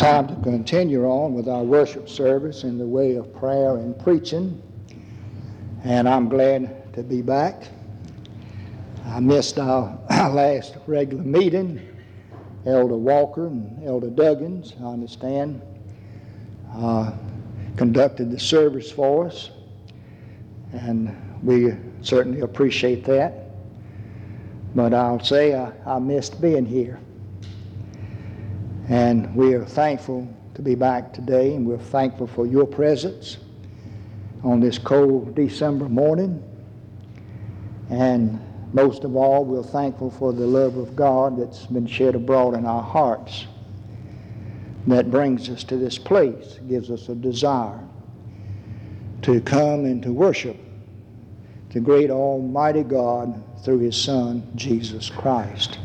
Time to continue on with our worship service in the way of prayer and preaching, and I'm glad to be back. I missed our last regular meeting. Elder Walker and Elder Duggins, I understand, conducted the service for us, and we certainly appreciate that. But I'll say I missed being here. And we are thankful to be back today, and we're thankful for your presence on this cold December morning. And most of all, we're thankful for the love of God that's been shed abroad in our hearts that brings us to this place, gives us a desire to come and to worship the great Almighty God through His Son, Jesus Christ.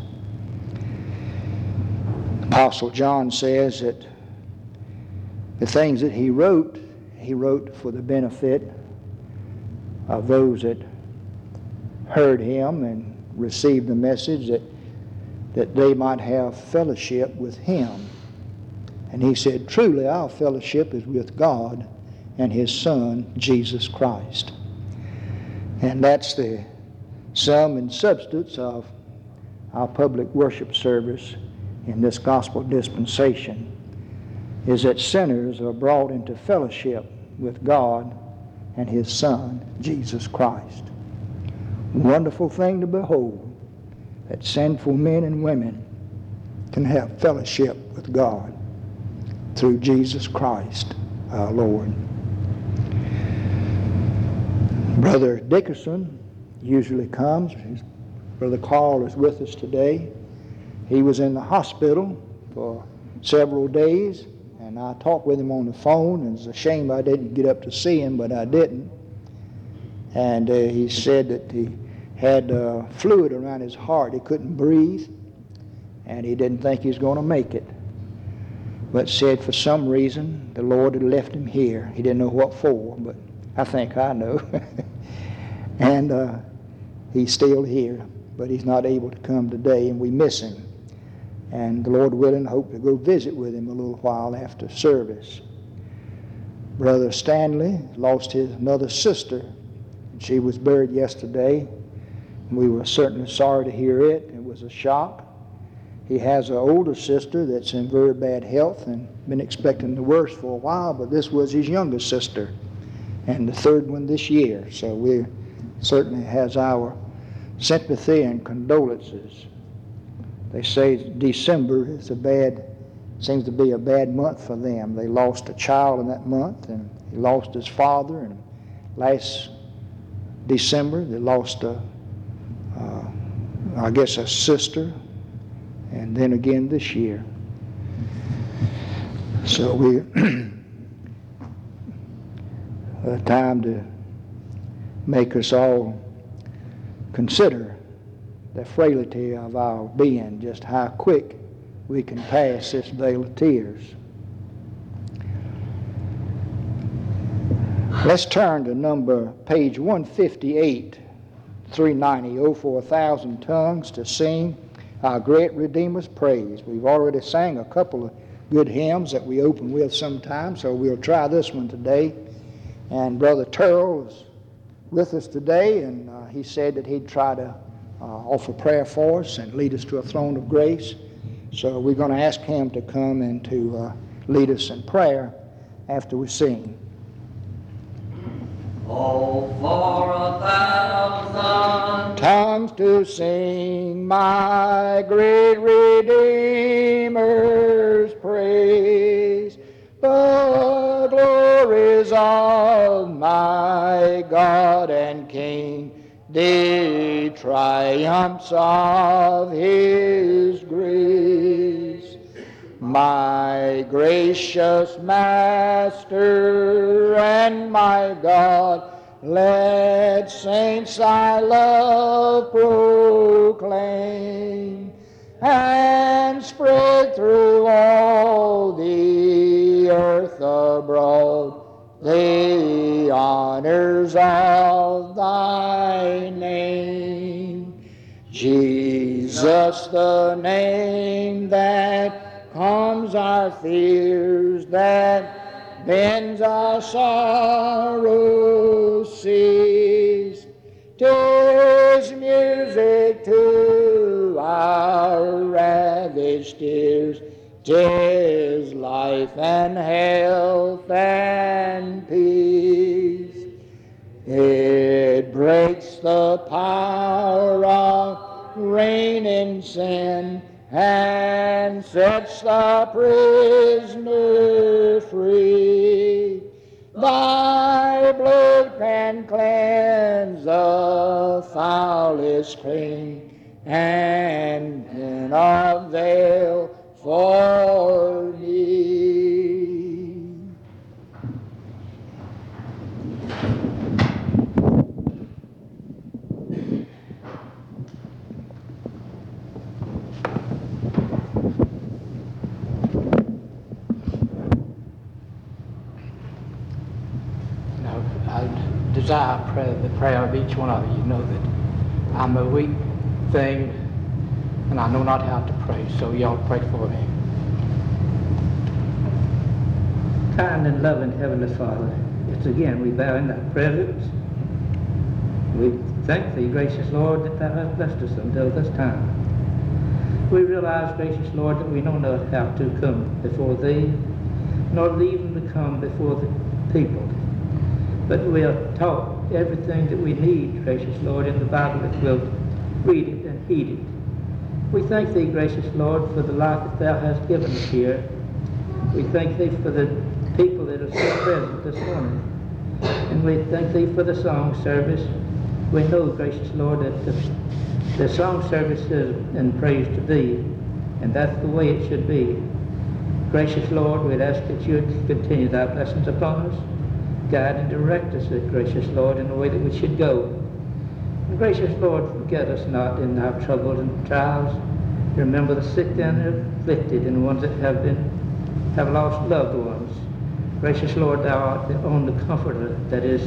Apostle John says that the things that he wrote for the benefit of those that heard him and received the message, that they might have fellowship with him. And he said, truly our fellowship is with God and His Son, Jesus Christ. And that's the sum and substance of our public worship service in this gospel dispensation, is that sinners are brought into fellowship with God and His Son, Jesus Christ. Wonderful thing to behold, that sinful men and women can have fellowship with God through Jesus Christ our Lord. Brother Dickerson usually comes. Brother Carl is with us today. He was in the hospital for several days, and I talked with him on the phone, and it's a shame I didn't get up to see him, but I didn't. And he said that he had fluid around his heart. He couldn't breathe, and he didn't think he was going to make it. But said for some reason the Lord had left him here. He didn't know what for, but I think I know. And he's still here, but he's not able to come today, and we miss him. And the Lord willing, I hope to go visit with him a little while after service. Brother Stanley lost his another sister. She was buried yesterday. We were certainly sorry to hear it. It was a shock. He has an older sister that's in very bad health and been expecting the worst for a while, but this was his younger sister, and the third one this year. So we certainly has our sympathy and condolences. They say December is seems to be a bad month for them. They lost a child in that month, and he lost his father, and last December they lost a sister, and then again this year. So we a time to make us all consider the frailty of our being, just how quick we can pass this vale of tears. Let's turn to page 158, 390, "Oh, for 1,000 tongues to sing our great Redeemer's praise." We've already sang a couple of good hymns that we open with sometimes, so we'll try this one today. And Brother Terrell is with us today, and he said that he'd try to offer prayer for us and lead us to a throne of grace. So we're going to ask him to come and to lead us in prayer after we sing. Oh, for 1,000 tongues to sing my great Redeemer's praise, the glories of my God and King, the triumphs of His grace. My gracious Master and my God, let saints thy love proclaim, and spread through all the earth abroad the honors of thy name. Jesus, the name that calms our our fears, that bends our sorrows cease. 'Tis music to our ravished ears, 'tis life and health and peace. It breaks the power of reigning sin and sets the prisoner free. Thy blood can cleanse the foulest clean and can avail for me. I desire the prayer of each one of you. Know that I'm a weak thing and I know not how to pray, so y'all pray for me. Kind and loving Heavenly Father, it's again we bow in thy presence. We thank thee, gracious Lord, that thou hast blessed us until this time. We realize, gracious Lord, that we know not how to come before thee, nor even to come before the people. But we are taught everything that we need, gracious Lord, in the Bible, that we'll read it and heed it. We thank thee, gracious Lord, for the life that thou hast given us here. We thank thee for the people that are still present this morning. And we thank thee for the song service. We know, gracious Lord, that the song service is in praise to thee, and that's the way it should be. Gracious Lord, we'd ask that you would continue thy blessings upon us. Guide and direct us, gracious Lord, in the way that we should go. And gracious Lord, forget us not in our troubles and trials. Remember the sick and the afflicted and the ones that have lost loved ones. Gracious Lord, thou art the only comforter that is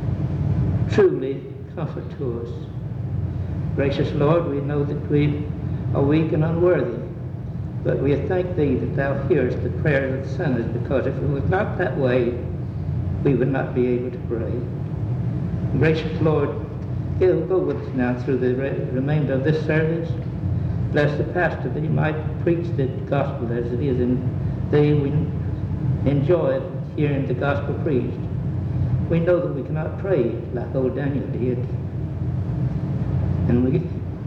truly comfort to us. Gracious Lord, we know that we are weak and unworthy, but we thank thee that thou hearest the prayers of the sinners, because if it was not that way, we would not be able to pray. Gracious Lord, go with us now through the remainder of this service. Bless the pastor that he might preach the gospel as it is, and they we enjoy hearing the gospel preached. We know that we cannot pray like old Daniel did, and we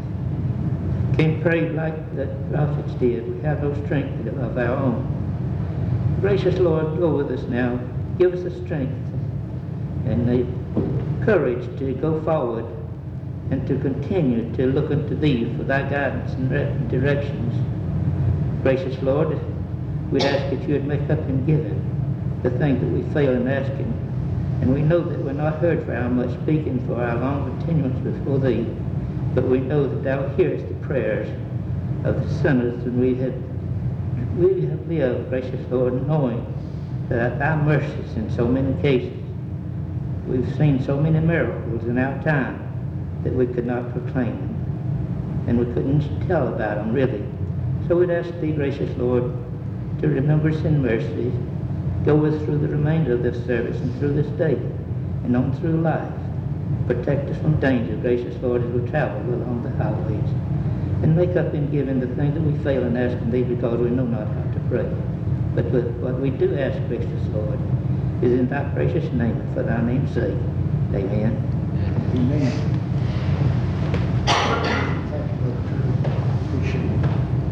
can't pray like the prophets did. We have no strength of our own. Gracious Lord, go with us now. Give us the strength and the courage to go forward and to continue to look unto thee for thy guidance and directions. Gracious Lord, we'd ask that you would make up in giving the thing that we fail in asking. And we know that we're not heard for our much speaking, for our long continuance before thee, but we know that thou hearest the prayers of the sinners, and we have lived, gracious Lord, knowing that thy mercies in so many cases. We've seen so many miracles in our time that we could not proclaim them, and we couldn't tell about them really. So we'd ask thee, gracious Lord, to remember us in mercy. Go with us through the remainder of this service and through this day and on through life. Protect us from danger, gracious Lord, as we travel along the highways, and make up in giving the thing that we fail in asking thee, because we know not how to pray. But what we do ask, gracious Lord, is in thy precious name and for thy name's sake. Amen. Amen. Appreciate it.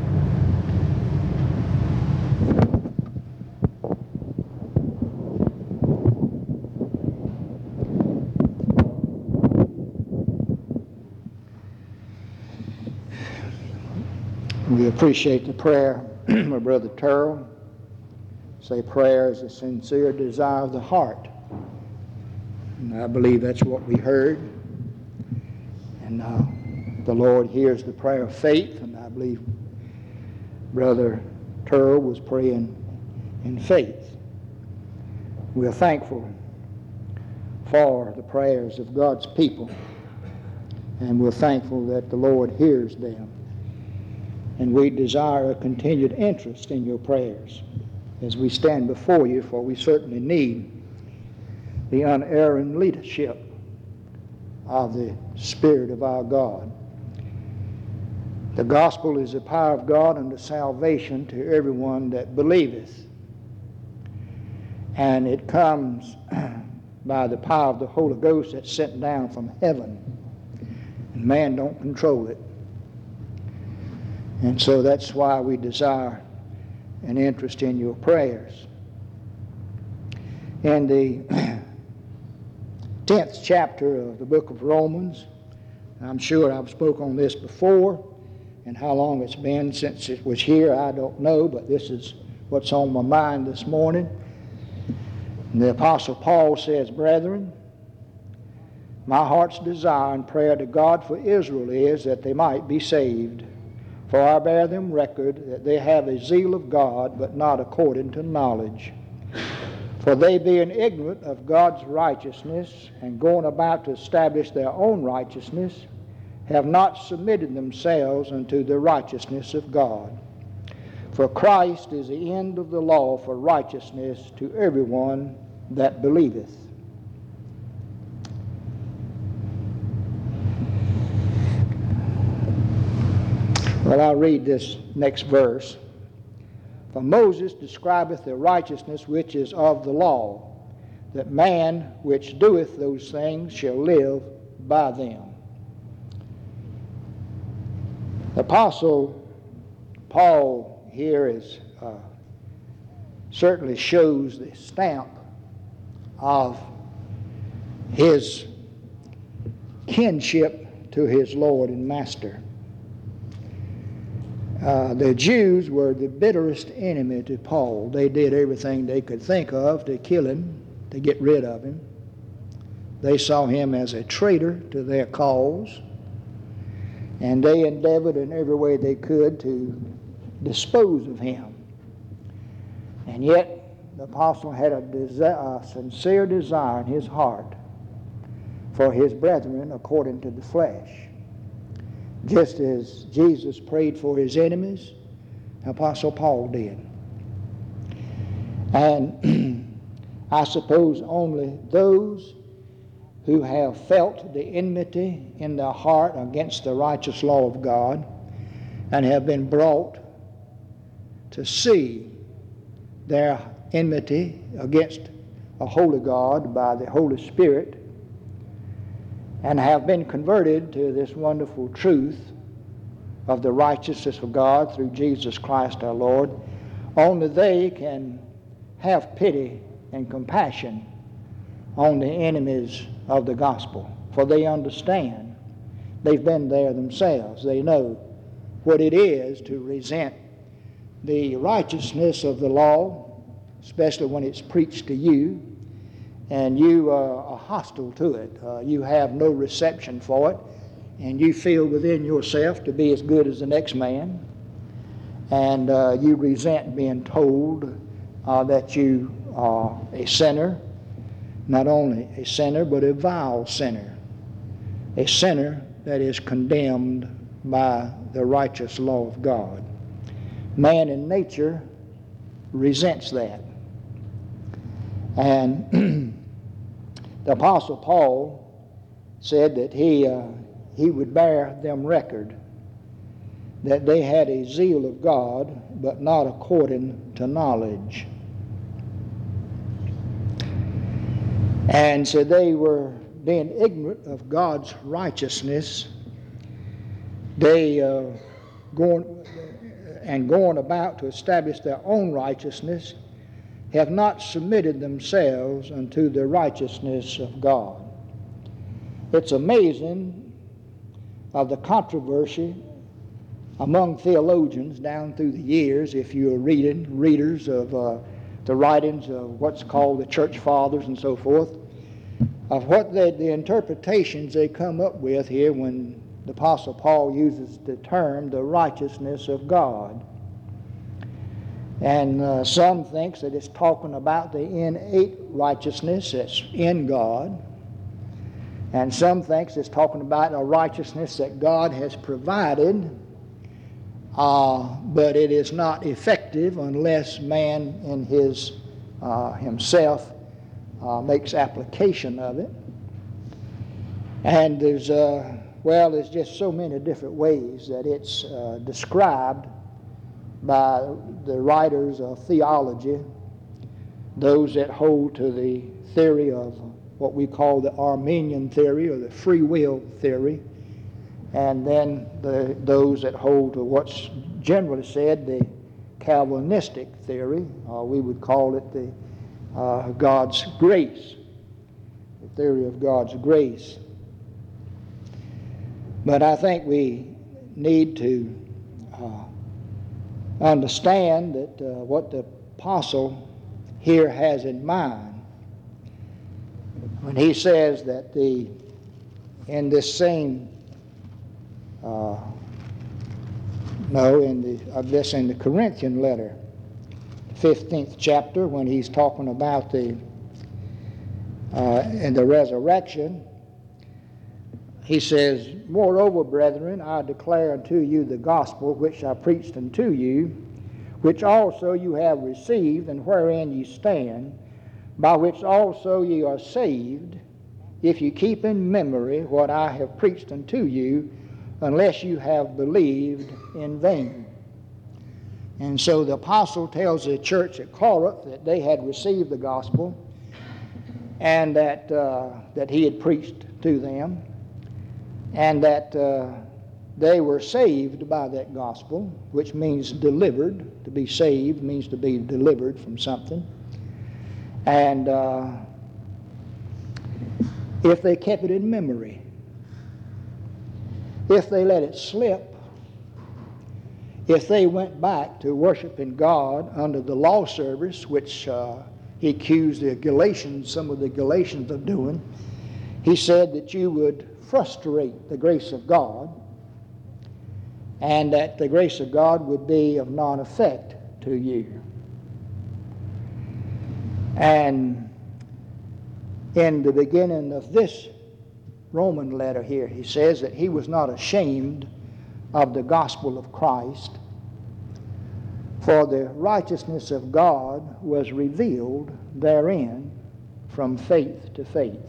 We appreciate the prayer of Brother Terrell. Say prayer is a sincere desire of the heart. And I believe that's what we heard. And the Lord hears the prayer of faith, and I believe Brother Terrell was praying in faith. We are thankful for the prayers of God's people, and we're thankful that the Lord hears them. And we desire a continued interest in your prayers. as we stand before you, for we certainly need the unerring leadership of the Spirit of our God. The gospel is the power of God unto salvation to everyone that believeth. And it comes by the power of the Holy Ghost that's sent down from heaven. And man don't control it. And so that's why we desire an interest in your prayers. In the 10th chapter of the book of Romans, I'm sure I've spoken on this before, and how long it's been since it was here, I don't know, but this is what's on my mind this morning. And the Apostle Paul says, "Brethren, my heart's desire and prayer to God for Israel is that they might be saved. For I bear them record that they have a zeal of God, but not according to knowledge. For they, being ignorant of God's righteousness, and going about to establish their own righteousness, have not submitted themselves unto the righteousness of God. For Christ is the end of the law for righteousness to everyone that believeth." Well, I'll read this next verse. "For Moses describeth the righteousness which is of the law, that man which doeth those things shall live by them." The Apostle Paul here is certainly shows the stamp of his kinship to his Lord and Master. The Jews were the bitterest enemy to Paul. They did everything they could think of to kill him, to get rid of him. They saw him as a traitor to their cause, and they endeavored in every way they could to dispose of him. And yet the apostle had a sincere desire in his heart for his brethren according to the flesh. Just as Jesus prayed for his enemies, Apostle Paul did. And I suppose only those who have felt the enmity in their heart against the righteous law of God and have been brought to see their enmity against a holy God by the Holy Spirit and have been converted to this wonderful truth of the righteousness of God through Jesus Christ our Lord, only they can have pity and compassion on the enemies of the gospel, for they understand. They've been there themselves. They know what it is to resent the righteousness of the law, especially when it's preached to you, and you are hostile to it. You have no reception for it, and you feel within yourself to be as good as the next man, and you resent being told that you are a sinner, not only a sinner, but a vile sinner, a sinner that is condemned by the righteous law of God. Man in nature resents that. And the Apostle Paul said that he would bear them record that they had a zeal of God, but not according to knowledge. And so they were being ignorant of God's righteousness. They going about to establish their own righteousness, have not submitted themselves unto the righteousness of God. It's amazing of the controversy among theologians down through the years, if you're readers of the writings of what's called the church fathers and so forth, of what the interpretations they come up with here when the Apostle Paul uses the term the righteousness of God. And some thinks that it's talking about the innate righteousness that's in God. And some thinks it's talking about a righteousness that God has provided but it is not effective unless man in himself makes application of it. And there's just so many different ways that it's described by the writers of theology, those that hold to the theory of what we call the Arminian theory or the free will theory, and then those that hold to what's generally said the Calvinistic theory, or we would call it the God's grace, the theory of God's grace. But I think we need to understand that what the apostle here has in mind when he says that in this same in the Corinthian letter, 15th chapter, when he's talking about in the resurrection, he says, "Moreover, brethren, I declare unto you the gospel which I preached unto you, which also you have received, and wherein ye stand, by which also ye are saved, if you keep in memory what I have preached unto you, unless you have believed in vain." And so the apostle tells the church at Corinth that they had received the gospel, and that he had preached to them, and that they were saved by that gospel, which means delivered. To be saved means to be delivered from something. And if they kept it in memory, if they let it slip, if they went back to worshiping God under the law service, which he accused some of the Galatians of doing, he said that you would frustrate the grace of God, and that the grace of God would be of non-effect to you. And in the beginning of this Roman letter here, he says that he was not ashamed of the gospel of Christ, for the righteousness of God was revealed therein from faith to faith.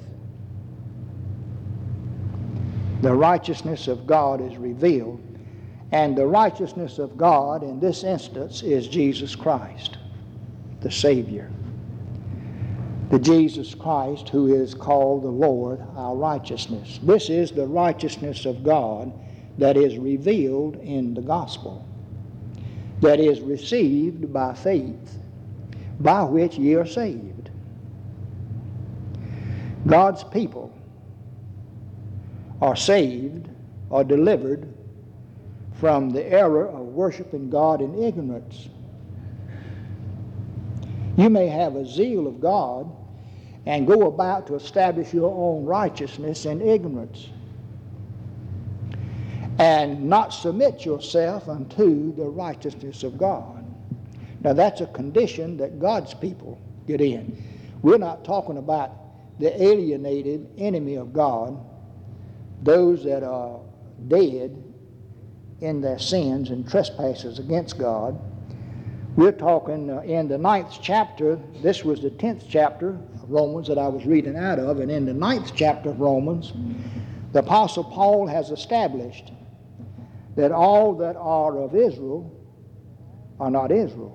The righteousness of God is revealed, and the righteousness of God in this instance is Jesus Christ, the Savior. The Jesus Christ who is called the Lord, our righteousness. This is the righteousness of God that is revealed in the gospel, that is received by faith, by which ye are saved. God's people are saved or delivered from the error of worshiping God in ignorance. You may have a zeal of God and go about to establish your own righteousness in ignorance, and not submit yourself unto the righteousness of God. Now that's a condition that God's people get in. We're not talking about the alienated enemy of God, those that are dead in their sins and trespasses against God. We're talking in the 9th chapter, this was the 10th chapter of Romans that I was reading out of, and in the 9th chapter of Romans, the Apostle Paul has established that all that are of Israel are not Israel,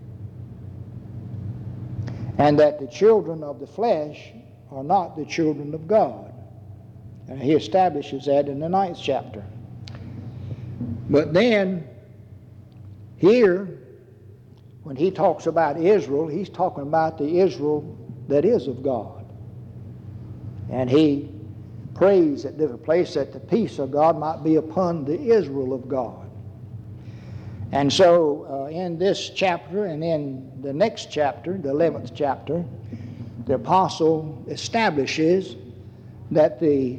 and that the children of the flesh are not the children of God. And he establishes that in the 9th chapter. But then, here, when he talks about Israel, he's talking about the Israel that is of God. And he prays at different places that the peace of God might be upon the Israel of God. And so in this chapter and in the next chapter, the 11th chapter, the apostle establishes that the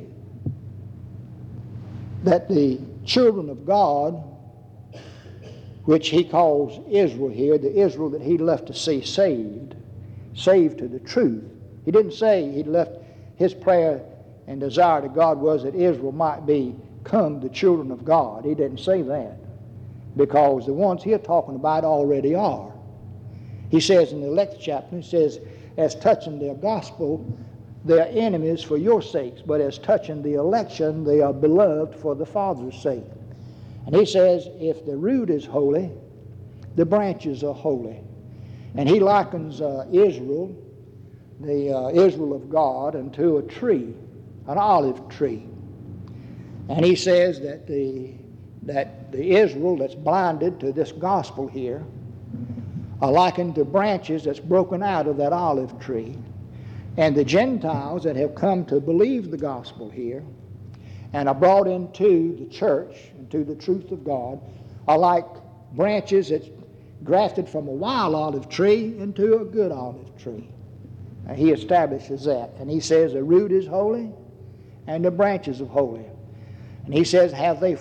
children of God, which he calls Israel here, the Israel that he left to see saved to the truth. He didn't say he left his prayer and desire to God was that Israel might become the children of God. He didn't say that. because the ones here talking about already are. He says in the 11th chapter, he says, as touching their gospel, they are enemies for your sakes, but as touching the election, they are beloved for the Father's sake. And he says, if the root is holy, the branches are holy. And he likens Israel, the Israel of God, unto a tree, an olive tree. And he says that the Israel that's blinded to this gospel here are likened to branches that's broken out of that olive tree. And the Gentiles that have come to believe the gospel here and are brought into the church, into the truth of God, are like branches that's grafted from a wild olive tree into a good olive tree. And he establishes that. And he says the root is holy and the branches are holy. And he says, have they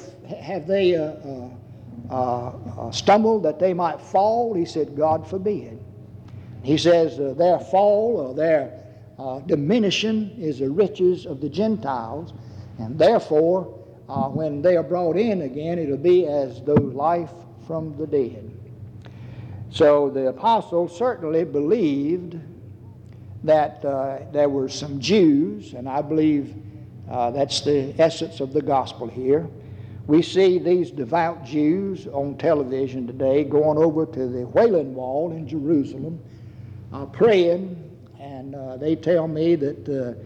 stumbled that they might fall? He said, God forbid. He says their fall or their diminishing is the riches of the Gentiles, and therefore when they are brought in again, it'll be as though life from the dead. So the apostle certainly believed that there were some Jews, and I believe that's the essence of the gospel here. We see these devout Jews on television today going over to the Wailing Wall in Jerusalem, praying, and they tell me that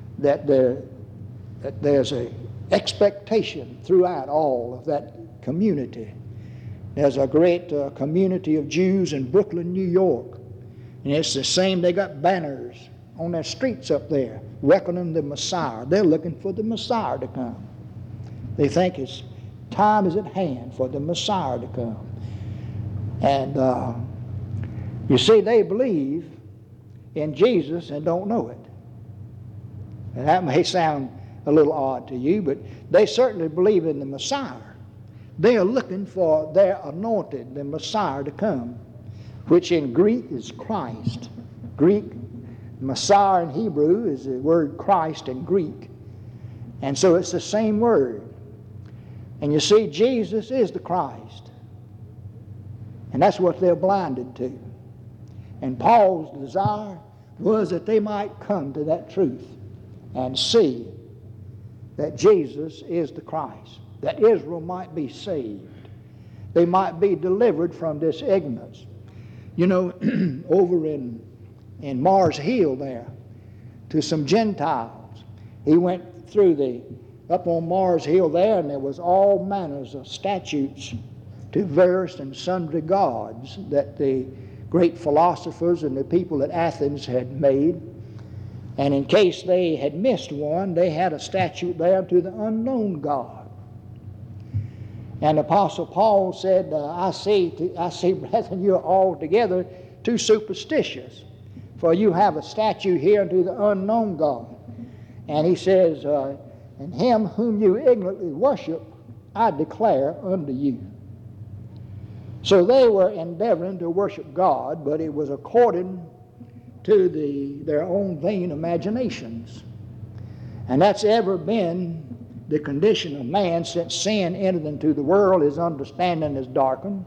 there's an expectation throughout all of that community. There's a great community of Jews in Brooklyn, New York, and it's the same. They got banners on their streets up there, welcoming the Messiah. They're looking for the Messiah to come. They think time is at hand for the Messiah to come. And you see, they believe in Jesus and don't know it. And that may sound a little odd to you, but they certainly believe in the Messiah. They are looking for their anointed, the Messiah, to come, which in Greek is Christ. Greek, Messiah in Hebrew is the word Christ in Greek. And so it's the same word. And you see, Jesus is the Christ. And that's what they're blinded to. And Paul's desire was that they might come to that truth and see that Jesus is the Christ, that Israel might be saved. They might be delivered from this ignorance. You know, over in Mars Hill there, to some Gentiles, he went through up on Mars Hill there, and there was all manners of statues to various and sundry gods that the great philosophers and the people at Athens had made. And in case they had missed one, they had a statue there to the unknown God. And Apostle Paul said, I see, brethren, you're altogether too superstitious, for you have a statue here unto the unknown God. And he says, and him whom you ignorantly worship, I declare unto you. So they were endeavoring to worship God, but it was according to their own vain imaginations. And that's ever been the condition of man since sin entered into the world. His understanding is darkened,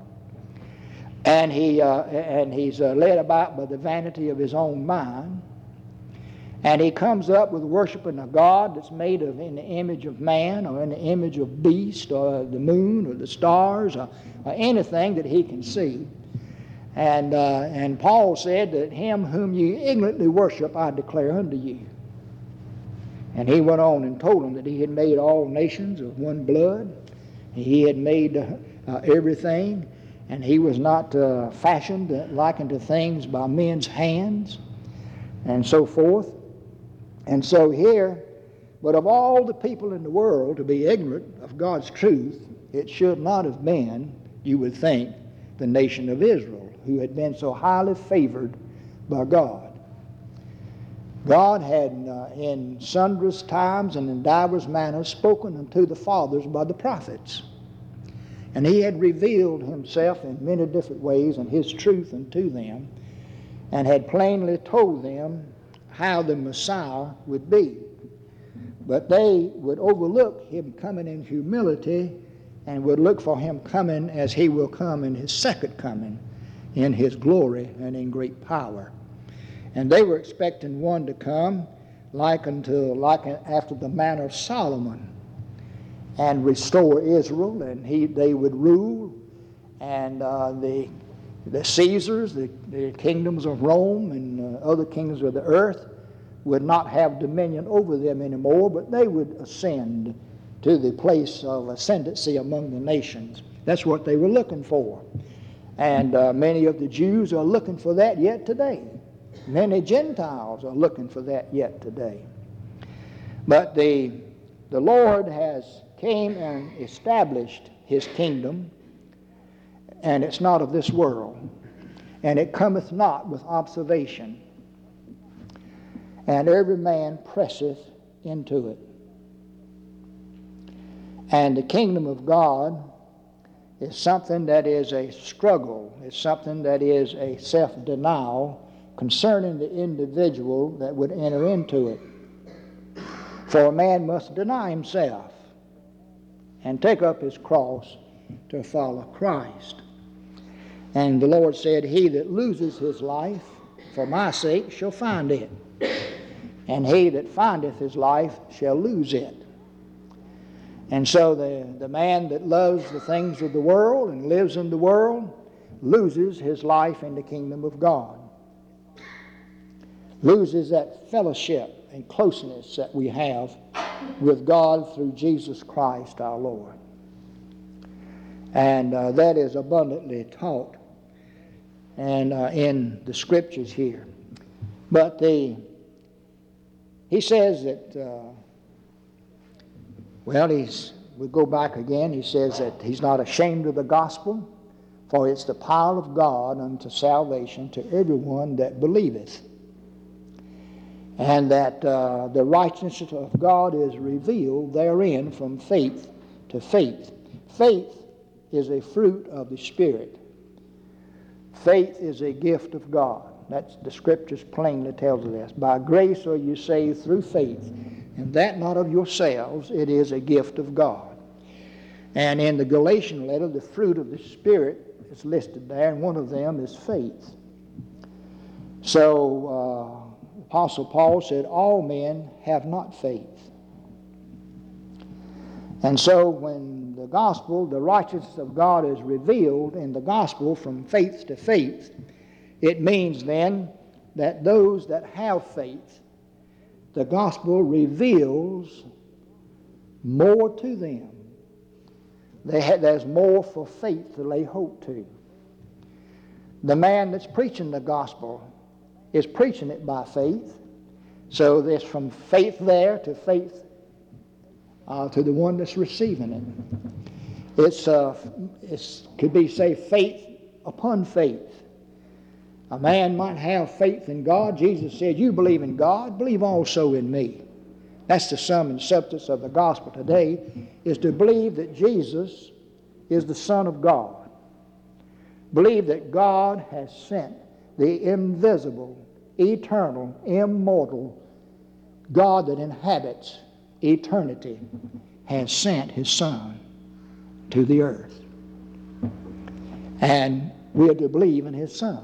and he's led about by the vanity of his own mind. And he comes up with worshiping a God that's made in the image of man, or in the image of beast, or the moon, or the stars, or anything that he can see. And Paul said that him whom you ignorantly worship, I declare unto you. And he went on and told them that he had made all nations of one blood. He had made everything, and he was not fashioned like unto things by men's hands, and so forth. And so here, but of all the people in the world to be ignorant of God's truth, it should not have been, you would think, the nation of Israel, who had been so highly favored by God. God had in sundry times and in divers manners spoken unto the fathers by the prophets. And he had revealed himself in many different ways and his truth unto them, and had plainly told them how the Messiah would be. But they would overlook him coming in humility and would look for him coming as he will come in his second coming, in his glory and in great power. And they were expecting one to come like after the manner of Solomon, and restore Israel, and they would rule, and the Caesars, the kingdoms of Rome and other kingdoms of the earth would not have dominion over them anymore, but they would ascend to the place of ascendancy among the nations. That's what they were looking for. And many of the Jews are looking for that yet today. Many Gentiles are looking for that yet today. But the Lord has came and established his kingdom, and it's not of this world, and it cometh not with observation, and every man presseth into it. And the kingdom of God is something that is a struggle. It's something that is a self-denial concerning the individual that would enter into it. For a man must deny himself and take up his cross to follow Christ. And the Lord said, he that loses his life for my sake shall find it, and he that findeth his life shall lose it. And so the man that loves the things of the world and lives in the world loses his life in the kingdom of God. Loses that fellowship and closeness that we have with God through Jesus Christ our Lord. And that is abundantly taught and in the scriptures here. But he says that, we go back again, he says that he's not ashamed of the gospel, for it's the power of God unto salvation to everyone that believeth. And that the righteousness of God is revealed therein from faith to faith. Faith is a fruit of the Spirit. Faith is a gift of God. That's the scriptures plainly tells us this. By grace are you saved through faith, and that not of yourselves, it is a gift of God. And in the Galatian letter, the fruit of the Spirit is listed there, and one of them is faith. So, Apostle Paul said, all men have not faith. And so when the gospel, the righteousness of God is revealed in the gospel from faith to faith, it means then that those that have faith, the gospel reveals more to them. There's more for faith to lay hope to. The man that's preaching the gospel is preaching it by faith. So there's from faith there to faith to the one that's receiving it. It could be, say, faith upon faith. A man might have faith in God. Jesus said, you believe in God, believe also in me. That's the sum and substance of the gospel today, is to believe that Jesus is the Son of God. Believe that God has sent the invisible, eternal, immortal God that inhabits eternity, has sent his Son to the earth. And we are to believe in his Son.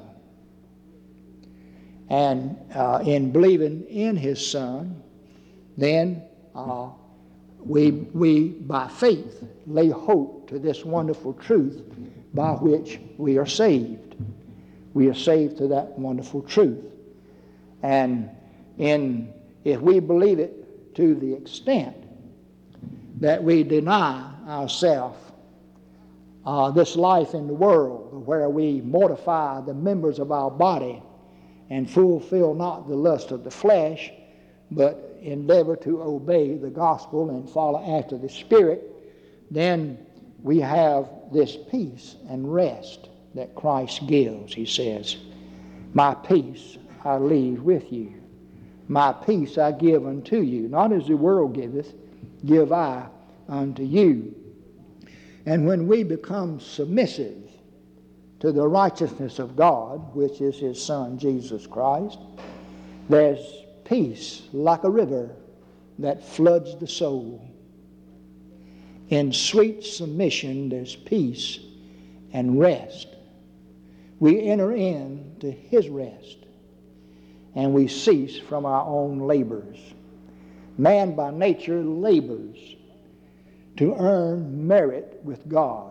And in believing in his Son, then we by faith lay hope to this wonderful truth by which we are saved. We are saved to that wonderful truth. And if we believe it to the extent that we deny ourselves this life in the world, where we mortify the members of our body and fulfill not the lust of the flesh, but endeavor to obey the gospel and follow after the Spirit, then we have this peace and rest that Christ gives. He says, my peace I leave with you. My peace I give unto you. Not as the world giveth, give I unto you. And when we become submissive to the righteousness of God, which is his Son, Jesus Christ, there's peace like a river that floods the soul. In sweet submission there's peace and rest. We enter into His rest, and we cease from our own labors. Man by nature labors to earn merit with God.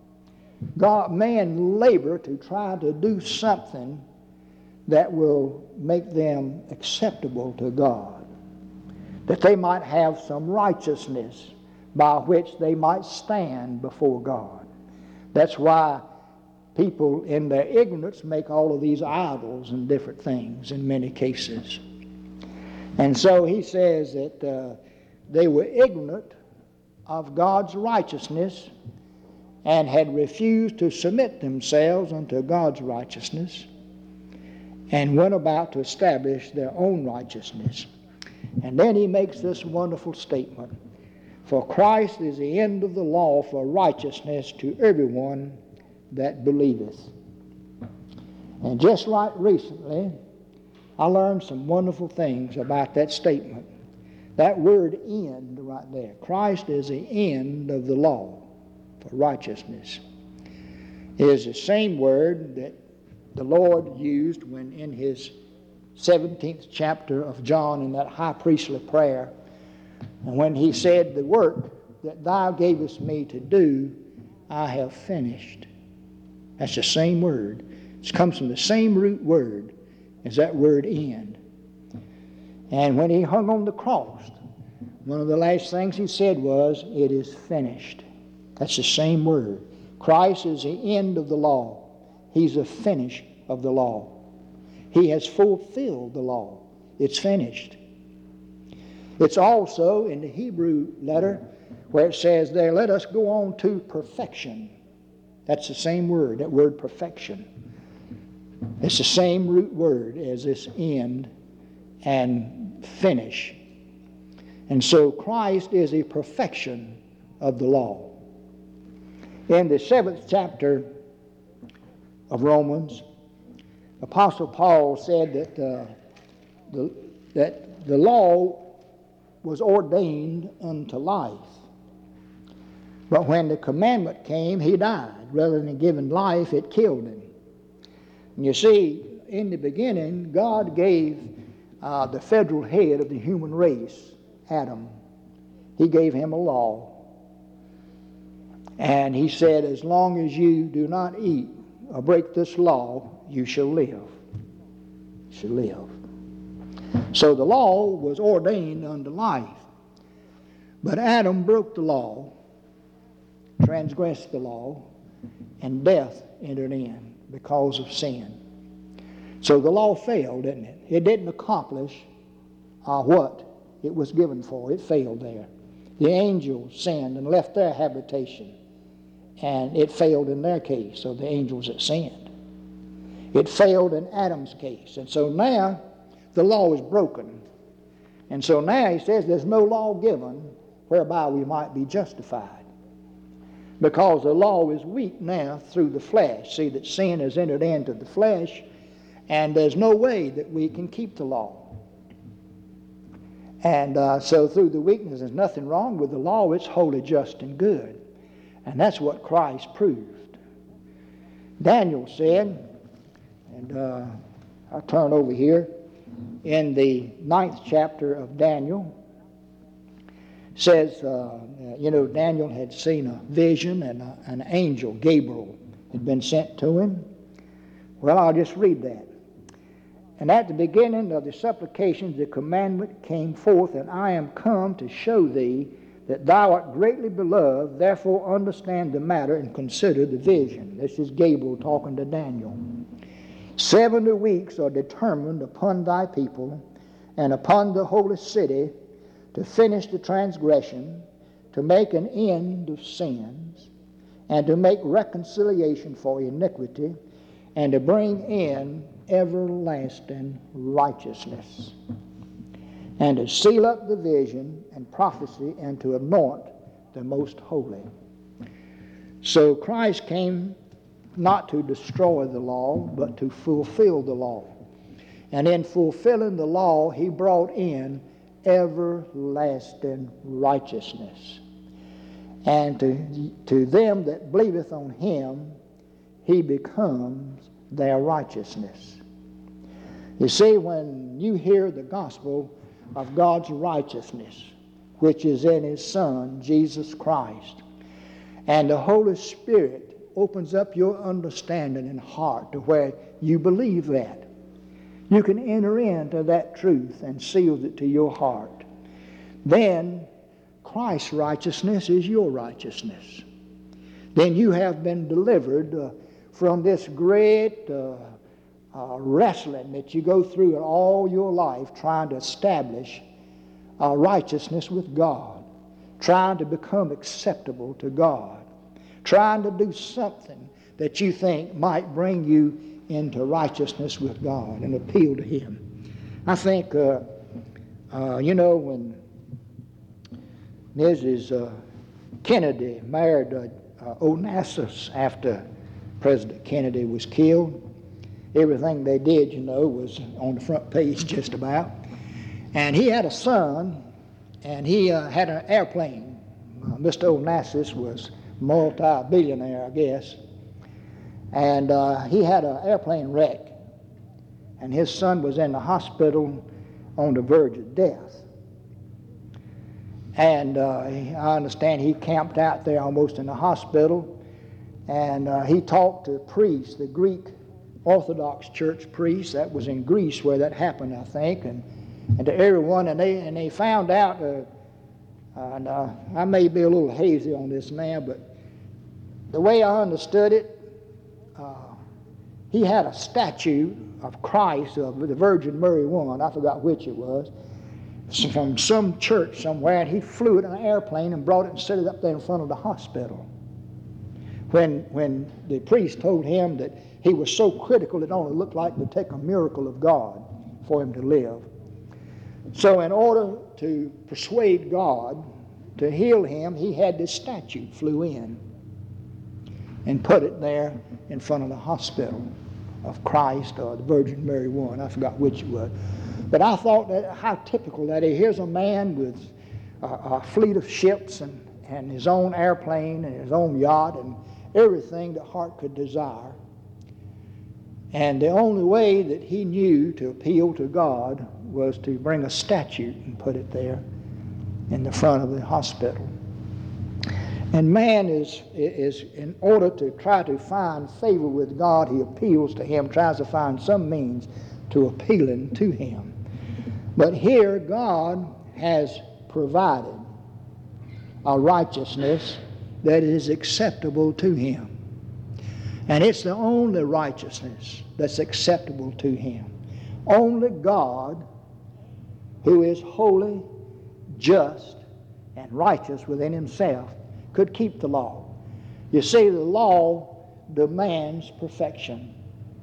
Man labor to try to do something that will make them acceptable to God, that they might have some righteousness by which they might stand before God. That's why people in their ignorance make all of these idols and different things in many cases. And so he says that they were ignorant of God's righteousness and had refused to submit themselves unto God's righteousness and went about to establish their own righteousness. And then he makes this wonderful statement: for Christ is the end of the law for righteousness to everyone that believeth. And just like recently, I learned some wonderful things about that statement. That word end right there. Christ is the end of the law for righteousness. It is the same word that the Lord used when in his 17th chapter of John in that high priestly prayer, and when he said, the work that thou gavest me to do, I have finished. That's the same word. It comes from the same root word as that word end. And when he hung on the cross, one of the last things he said was, it is finished. That's the same word. Christ is the end of the law. He's the finish of the law. He has fulfilled the law. It's finished. It's also in the Hebrew letter where it says there, let us go on to perfection. That's the same word, that word perfection. It's the same root word as this end and finish. And so Christ is a perfection of the law. In the 7th chapter of Romans, Apostle Paul said that the law was ordained unto life. But when the commandment came, he died. Rather than giving life, it killed him. And you see, in the beginning, God gave the federal head of the human race, Adam, he gave him a law. And he said, as long as you do not eat or break this law, you shall live. You shall live. So the law was ordained unto life. But Adam broke the law, transgressed the law, and death entered in because of sin. So the law failed, didn't it? It didn't accomplish what it was given for. It failed there. The angels sinned and left their habitation, and it failed in their case, of the angels that sinned. It failed in Adam's case. And so now the law is broken. And so now he says there's no law given whereby we might be justified. Because the law is weak now through the flesh. See that sin has entered into the flesh, and there's no way that we can keep the law. And so through the weakness, there's nothing wrong with the law. It's holy, just, and good. And that's what Christ proved. Daniel said, and I'll turn over here, in the 9th chapter of Daniel, says, Daniel had seen a vision, and an angel, Gabriel, had been sent to him. Well, I'll just read that. And at the beginning of the supplications, the commandment came forth, and I am come to show thee that thou art greatly beloved, therefore understand the matter and consider the vision. This is Gabriel talking to Daniel. 70 weeks are determined upon thy people and upon the holy city to finish the transgression, to make an end of sins, and to make reconciliation for iniquity, and to bring in everlasting righteousness, and to seal up the vision and prophecy, and to anoint the most holy. So Christ came not to destroy the law, but to fulfill the law. And in fulfilling the law, he brought in everlasting righteousness. And to them that believeth on him, he becomes their righteousness. You see, when you hear the gospel of God's righteousness, which is in his Son, Jesus Christ, and the Holy Spirit opens up your understanding and heart to where you believe that, you can enter into that truth and seal it to your heart. Then Christ's righteousness is your righteousness. Then you have been delivered from this great wrestling that you go through in all your life, trying to establish righteousness with God, trying to become acceptable to God, trying to do something that you think might bring you into righteousness with God and appeal to him. I think, when Mrs. Kennedy married Onassis after President Kennedy was killed, everything they did, was on the front page just about. And he had a son, and he had an airplane. Mr. Onassis was multi-billionaire, I guess. And he had an airplane wreck, and his son was in the hospital on the verge of death. And I understand he camped out there almost in the hospital, and he talked to priests, the Greek Orthodox Church priests. That was in Greece where that happened, I think, and to everyone, and they found out, and I may be a little hazy on this now, but the way I understood it, he had a statue of Christ, of the Virgin Mary one, I forgot which it was, from some church somewhere, and he flew it in an airplane and brought it and set it up there in front of the hospital. When the priest told him that he was so critical it only looked like it would take a miracle of God for him to live. So in order to persuade God to heal him, he had this statue flew in and put it there in front of the hospital of Christ or the Virgin Mary one. I forgot which it was. But I thought that how typical that is. Here's a man with a fleet of ships and his own airplane and his own yacht and everything the heart could desire. And the only way that he knew to appeal to God was to bring a statue and put it there in the front of the hospital. And man is in order to try to find favor with God, he appeals to him, tries to find some means to appealing to him. But here God has provided a righteousness that is acceptable to him. And it's the only righteousness that's acceptable to him. Only God, who is holy, just, and righteous within himself, could keep the law. You see, the law demands perfection.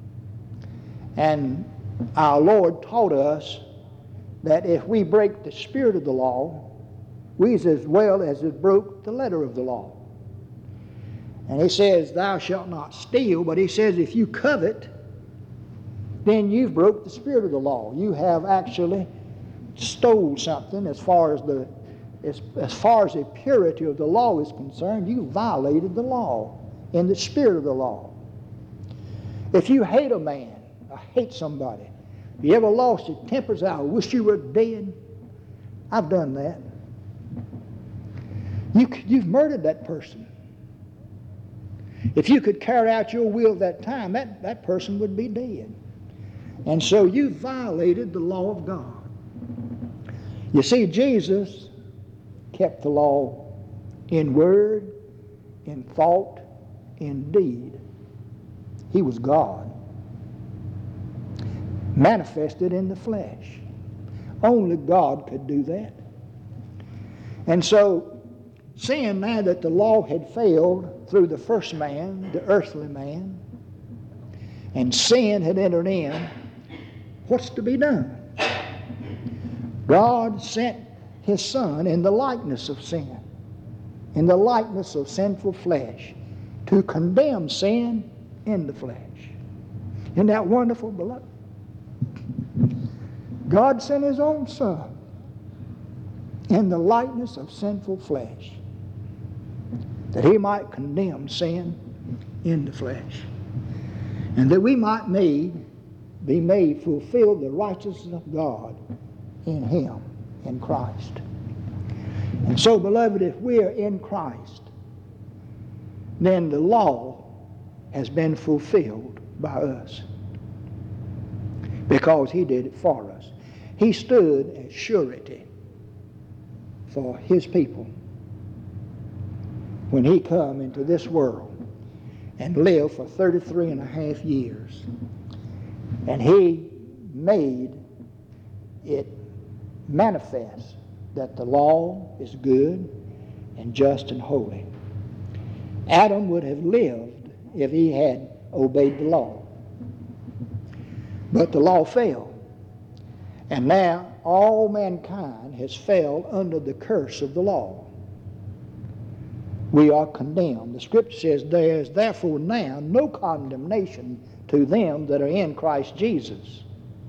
And our Lord taught us that if we break the spirit of the law, we as well as it broke the letter of the law. And he says, thou shalt not steal, but he says if you covet, then you've broke the spirit of the law. You have actually stole something as far as the purity of the law is concerned. You violated the law in the spirit of the law. If you hate a man or hate somebody, if you ever lost your temper, say, I wish you were dead. I've done that. You've murdered that person. If you could carry out your will at that time, that person would be dead. And so you violated the law of God. You see, Jesus kept the law in word, in thought, in deed. He was God, manifested in the flesh. Only God could do that. And so, seeing now that the law had failed through the first man, the earthly man, and sin had entered in, what's to be done? God sent his Son in the likeness of sin, in the likeness of sinful flesh, to condemn sin in the flesh. Isn't that wonderful, beloved? God sent his own Son in the likeness of sinful flesh. that he might condemn sin in the flesh, and that we might be made fulfill the righteousness of God in him, in Christ. And so, beloved, if we are in Christ, then the law has been fulfilled by us, because he did it for us. He stood as surety for his people when he come into this world and lived for 33 and a half years. And he made it manifest that the law is good and just and holy. Adam would have lived if he had obeyed the law. But the law failed. And now all mankind has fell under the curse of the law. We are condemned. The Scripture says, there is therefore now no condemnation to them that are in Christ Jesus.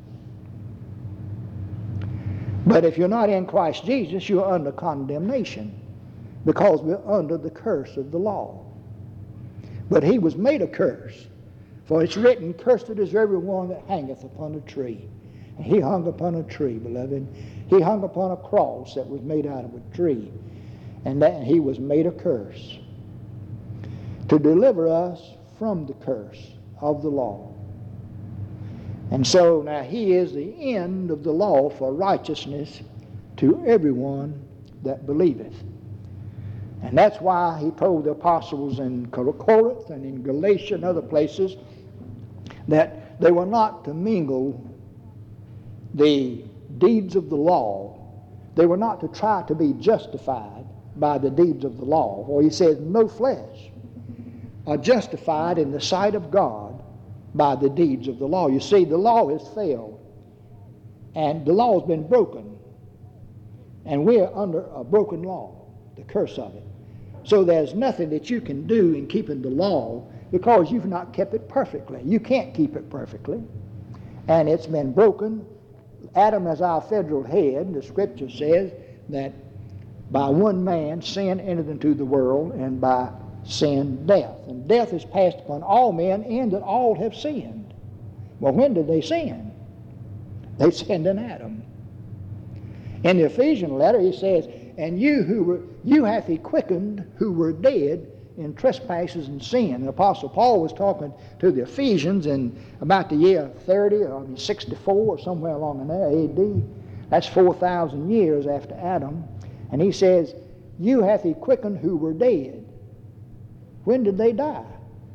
But if you're not in Christ Jesus, you're under condemnation, because we're under the curse of the law. But he was made a curse, for it's written, cursed is everyone that hangeth upon a tree. And he hung upon a tree, beloved. He hung upon a cross that was made out of a tree. And that he was made a curse to deliver us from the curse of the law. And so now he is the end of the law for righteousness to everyone that believeth. And that's why he told the apostles in Corinth and in Galatia and other places that they were not to mingle the deeds of the law. They were not to try to be justified by the deeds of the law. For he says, no flesh are justified in the sight of God by the deeds of the law. You see, the law has failed, and the law has been broken, and we're under a broken law, the curse of it. So there's nothing that you can do in keeping the law, because you've not kept it perfectly. You can't keep it perfectly, and it's been broken. Adam is our federal head. The Scripture says that by one man sin entered into the world, and by sin death. And death is passed upon all men, and that all have sinned. Well, when did they sin? They sinned in Adam. In the Ephesian letter he says, and you hath he quickened who were dead in trespasses and sin. The Apostle Paul was talking to the Ephesians in about the year 30 or 64 or somewhere along in there, A.D. That's 4,000 years after Adam. And he says, you hath he quickened who were dead. When did they die?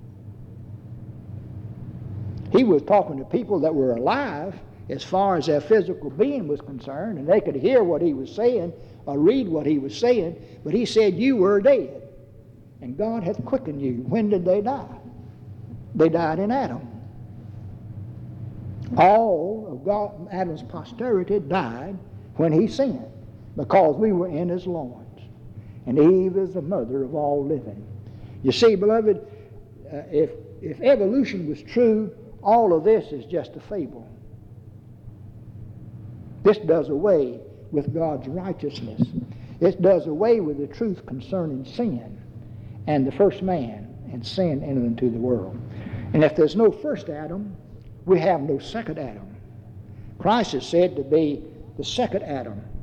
He was talking to people that were alive as far as their physical being was concerned, and they could hear what he was saying or read what he was saying, but he said, you were dead, and God hath quickened you. When did they die? They died in Adam. All of Adam's posterity died when he sinned, because we were in his loins, and Eve is the mother of all living. You see, beloved, if evolution was true, all of this is just a fable. This does away with God's righteousness. It does away with the truth concerning sin and the first man, and sin entered into the world. And if there's no first Adam, we have no second Adam. Christ is said to be the second Adam.